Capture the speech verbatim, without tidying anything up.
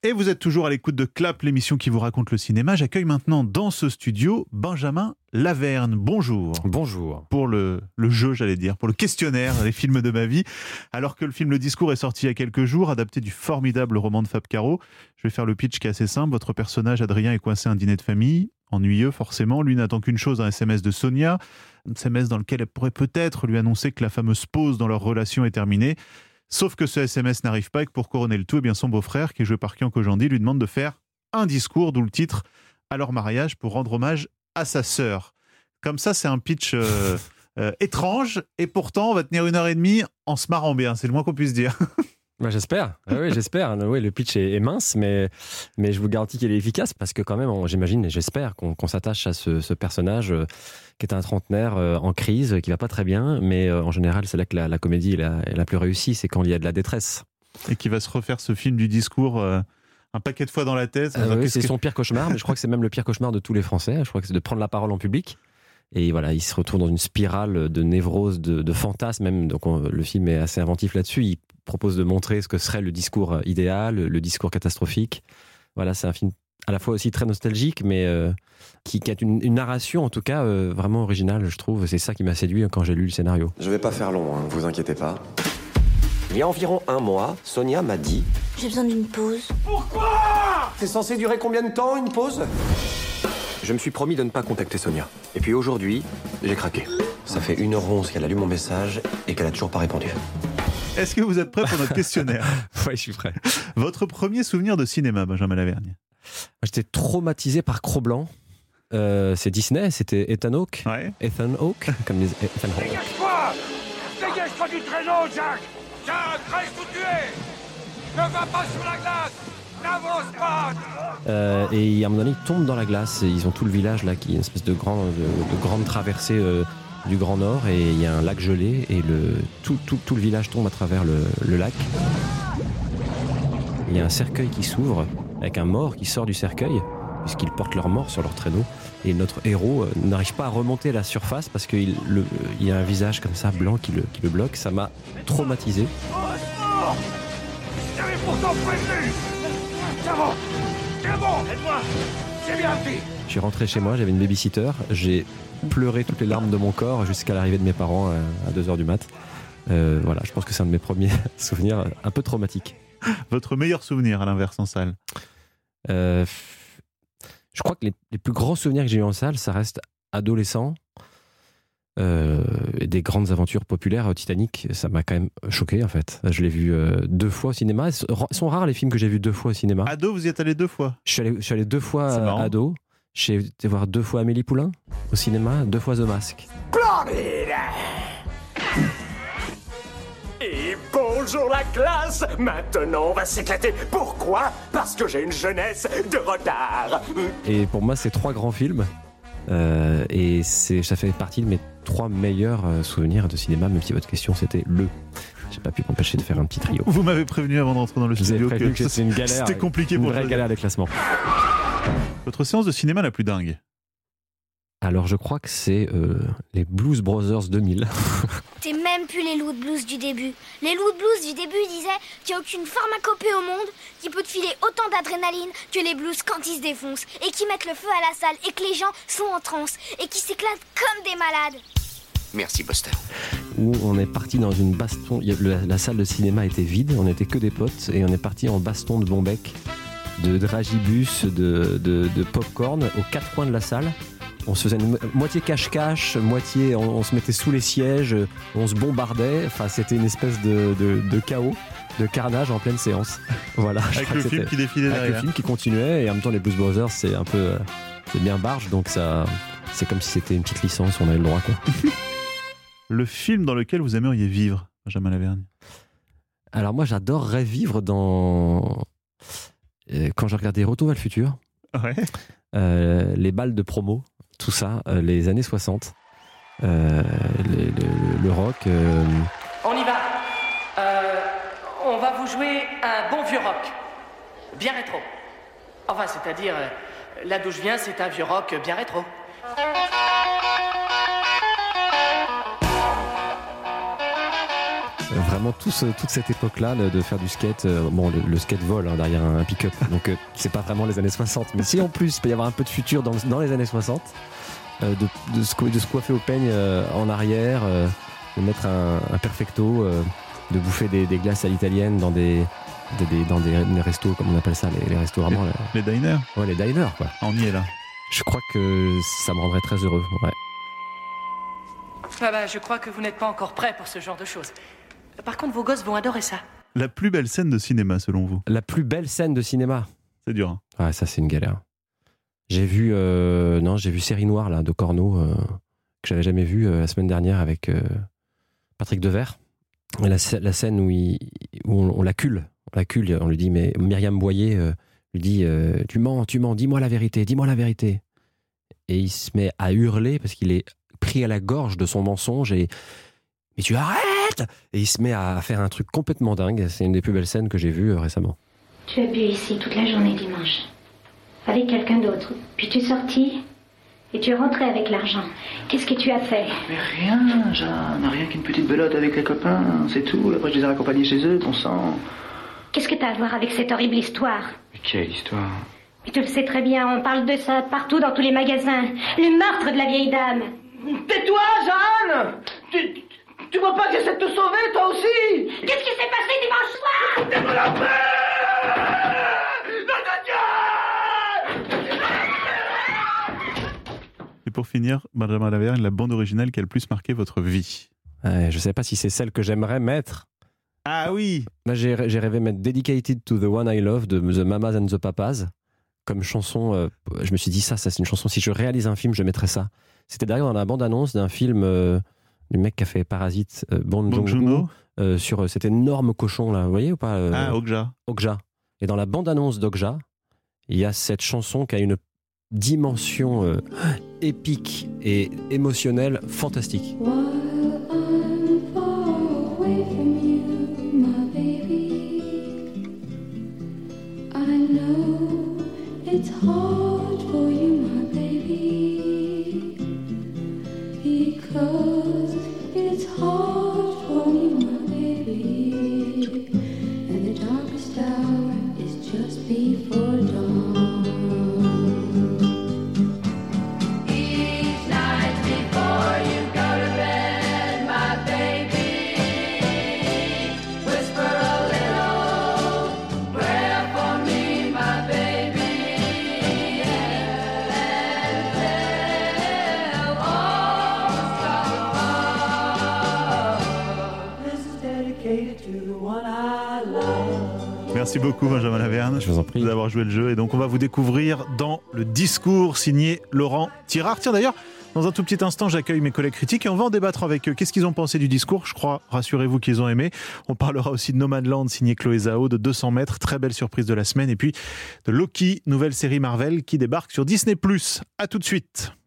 Et vous êtes toujours à l'écoute de Clap, l'émission qui vous raconte le cinéma. J'accueille maintenant dans ce studio Benjamin Laverne. Bonjour. Bonjour. Pour le, le jeu, j'allais dire, pour le questionnaire, les films de ma vie. Alors que le film Le Discours est sorti il y a quelques jours, adapté du formidable roman de Fab Caro, je vais faire le pitch qui est assez simple. Votre personnage, Adrien, est coincé à un dîner de famille. Ennuyeux, forcément. Lui n'attend qu'une chose, un S M S de Sonia. Un S M S dans lequel elle pourrait peut-être lui annoncer que la fameuse pause dans leur relation est terminée. Sauf que ce S M S n'arrive pas et que pour couronner le tout, eh bien son beau-frère, qui est joué par Kian Kojandi, lui demande de faire un discours, d'où le titre à leur mariage, pour rendre hommage à sa sœur. Comme ça, c'est un pitch euh, euh, étrange, et pourtant, on va tenir une heure et demie en se marrant bien, c'est le moins qu'on puisse dire. Bah, j'espère, ah oui, j'espère. Oui, le pitch est, est mince, mais, mais je vous garantis qu'il est efficace, parce que quand même, on, j'imagine et j'espère qu'on, qu'on s'attache à ce, ce personnage euh, qui est un trentenaire euh, en crise, qui va pas très bien, mais euh, en général, c'est là que la, la comédie est la, est la plus réussie, c'est quand il y a de la détresse. Et qui va se refaire ce film du discours euh, un paquet de fois dans la tête. Euh, oui, c'est que... son pire cauchemar, mais je crois que c'est même le pire cauchemar de tous les Français. Je crois que c'est de prendre la parole en public. Et voilà, il se retrouve dans une spirale de névrose, de, de fantasme même. Donc on, le film est assez inventif là-dessus. Il propose de montrer ce que serait le discours idéal, le discours catastrophique. Voilà, c'est un film à la fois aussi très nostalgique, mais euh, qui, qui a une, une narration en tout cas euh, vraiment originale, je trouve. C'est ça qui m'a séduit quand j'ai lu le scénario. Je vais pas faire long, hein, vous inquiétez pas. Il y a environ un mois, Sonia m'a dit... J'ai besoin d'une pause. Pourquoi ? C'est censé durer combien de temps, une pause ? Je me suis promis de ne pas contacter Sonia. Et puis aujourd'hui, j'ai craqué. Ça fait une heure onze qu'elle a lu mon message et qu'elle a toujours pas répondu. Est-ce que vous êtes prêt pour notre questionnaire ? Oui, je suis prêt. Votre premier souvenir de cinéma, Benjamin Lavergne ? J'étais traumatisé par Cro-Blanc. Euh, c'est Disney, c'était Ethan Hawke. Ouais. Ethan Hawke, comme disait Ethan Hawke. Dégage-toi ! Dégage-toi du traîneau, Jack ! Jack, reste où tu es ! Ne va pas sur la glace ! N'avance pas ! Euh, et à un moment donné, ils tombent dans la glace. Et ils ont tout le village là, qui est une espèce de, grand, de, de grande traversée euh, du Grand Nord. Et il y a un lac gelé. Et le, tout, tout, tout le village tombe à travers le, le lac. Il y a un cercueil qui s'ouvre avec un mort qui sort du cercueil, puisqu'ils portent leur mort sur leur traîneau. Et notre héros euh, n'arrive pas à remonter à la surface parce qu'il le, il y a un visage comme ça, blanc, qui le, qui le bloque. Ça m'a traumatisé. J'avais pourtant prévenu ! C'est bon ! C'est bon ! Aide-moi ! J'ai bien fait ! Je suis rentré chez moi, j'avais une babysitter. J'ai pleuré toutes les larmes de mon corps jusqu'à l'arrivée de mes parents à deux heures du mat. Euh, voilà, je pense que c'est un de mes premiers souvenirs un peu traumatiques. Votre meilleur souvenir, à l'inverse, en salle ? euh, Je crois que les, les plus grands souvenirs que j'ai eu en salle, ça reste adolescent. Euh, et des grandes aventures populaires. Titanic, ça m'a quand même choqué en fait. Je l'ai vu euh, deux fois au cinéma. Ils sont rares les films que j'ai vus deux fois au cinéma. Ado, vous y êtes allé deux fois ? Je suis allé, je suis allé deux fois euh, ado. J'ai été voir deux fois Amélie Poulain au cinéma, deux fois The Mask. Et bonjour la classe. Maintenant on va s'éclater. Pourquoi ? Parce que j'ai une jeunesse de retard. Et pour moi, c'est trois grands films. Euh, et c'est, ça fait partie de mes trois meilleurs euh, souvenirs de cinéma, même si votre question c'était le. J'ai pas pu m'empêcher de faire un petit trio. Vous m'avez prévenu avant d'entrer dans le Je vous studio ai que, que c'était une galère. C'était compliqué une pour vraie galère des classements. Votre séance de cinéma la plus dingue ? Alors je crois que c'est euh, les Blues Brothers deux mille. T'es même plus les loups de blues du début. Les loups de blues du début disaient qu'il n'y a aucune pharmacopée au monde qui peut te filer autant d'adrénaline que les blues quand ils se défoncent et qui mettent le feu à la salle et que les gens sont en transe et qui s'éclatent comme des malades. Merci, Buster. Où on est parti dans une baston. La, la salle de cinéma était vide, on n'était que des potes et on est parti en baston de Bombec, de dragibus, de, de, de popcorn aux quatre coins de la salle. On se faisait une moitié cache-cache, moitié on, on se mettait sous les sièges, on se bombardait. Enfin, c'était une espèce de, de, de chaos, de carnage en pleine séance. Voilà. Avec le film qui défilait derrière. Avec le film qui continuait et en même temps les Blues Brothers, c'est un peu, c'est bien barge, donc ça, c'est comme si c'était une petite licence, on avait le droit quoi. Le film dans lequel vous aimeriez vivre, Benjamin Lavergne ? Alors moi, j'adorerais vivre dans quand je regardais Retour vers le futur. Ouais. Euh, les balles de promo. Tout ça, euh, les années soixante, euh, le, le, le rock. Euh... On y va. Euh, on va vous jouer un bon vieux rock, bien rétro. Enfin, c'est-à-dire, euh, là d'où je viens, c'est un vieux rock bien rétro. Vraiment tout ce, toute cette époque-là de, de faire du skate. Euh, bon, le, le skate vole hein, derrière un, un pick-up, donc euh, c'est pas vraiment les années soixante. Mais si en plus il peut y avoir un peu de futur dans, dans les années soixante, euh, de, de, se, de se coiffer au peigne euh, en arrière, euh, de mettre un, un perfecto, euh, de bouffer des, des glaces à l'italienne dans des, des, des, dans des, des restos, comme on appelle ça, les, les restos vraiment. Les, les diners. Ouais, les diners quoi. On y est là. Je crois que ça me rendrait très heureux. Ouais. Ah bah, je crois que vous n'êtes pas encore prêt pour ce genre de choses. Par contre, vos gosses vont adorer ça. La plus belle scène de cinéma, selon vous? La plus belle scène de cinéma? C'est dur. Hein. Ouais, ça, c'est une galère. J'ai vu, euh, non, j'ai vu Série Noire là, de Corneau, euh, que j'avais jamais vu euh, la semaine dernière avec euh, Patrick Devers. Et la, la scène où, il, où on, on l'accule, on l'accule, on lui dit, mais Myriam Boyer euh, lui dit euh, tu mens, tu mens, dis-moi la vérité, dis-moi la vérité. Et il se met à hurler parce qu'il est pris à la gorge de son mensonge et mais tu arrêtes! Et il se met à faire un truc complètement dingue. C'est une des plus belles scènes que j'ai vues euh, récemment. Tu as bu ici toute la journée dimanche, avec quelqu'un d'autre. Puis tu es sorti et tu es rentré avec l'argent. Qu'est-ce que tu as fait? Mais rien, Jeanne. Rien qu'une petite belote avec les copains, c'est tout. Après, je les ai raccompagnés chez eux, bon sang. Qu'est-ce que t'as à voir avec cette horrible histoire? Mais quelle histoire? Mais tu le sais très bien, on parle de ça partout dans tous les magasins. Le meurtre de la vieille dame. Tais-toi, Jeanne! Tu... Tu vois pas que j'essaie de te sauver, toi aussi? Qu'est-ce qui s'est passé dimanche soir? Foutez-moi la paix! Et pour finir, Benjamin Lavergne, la bande originale qui a le plus marqué votre vie? Ouais, je sais pas si c'est celle que j'aimerais mettre. Ah oui! Là, j'ai, j'ai rêvé mettre Dedicated to the One I Love de The Mamas and the Papas comme chanson. Euh, je me suis dit, ça, ça c'est une chanson. Si je réalise un film, je mettrais ça. C'était d'ailleurs dans la bande-annonce d'un film euh, du mec qui a fait Parasite, euh, Bong Joon-ho, euh, sur euh, cet énorme cochon là. Vous voyez ou pas euh, Ah, Okja. Okja. Et dans la bande-annonce d'Okja, il y a cette chanson qui a une dimension euh, épique et émotionnelle fantastique. It's hard for you, my baby, because it's hard for you, my baby, and the darkest hour is just before dawn. Each night before you go to bed, my baby, whisper a little prayer for me, my baby. Merci beaucoup Benjamin Lavergne. Je vous en prie. D'avoir joué le jeu. Et donc on va vous découvrir dans Le Discours signé Laurent Tirard. Tiens d'ailleurs, dans un tout petit instant, j'accueille mes collègues critiques et on va en débattre avec eux. Qu'est-ce qu'ils ont pensé du discours? Je crois, rassurez-vous, qu'ils ont aimé. On parlera aussi de No Man's Land signé Chloé Zhao, de deux cents mètres, très belle surprise de la semaine. Et puis de Loki, nouvelle série Marvel qui débarque sur Disney plus. À tout de suite.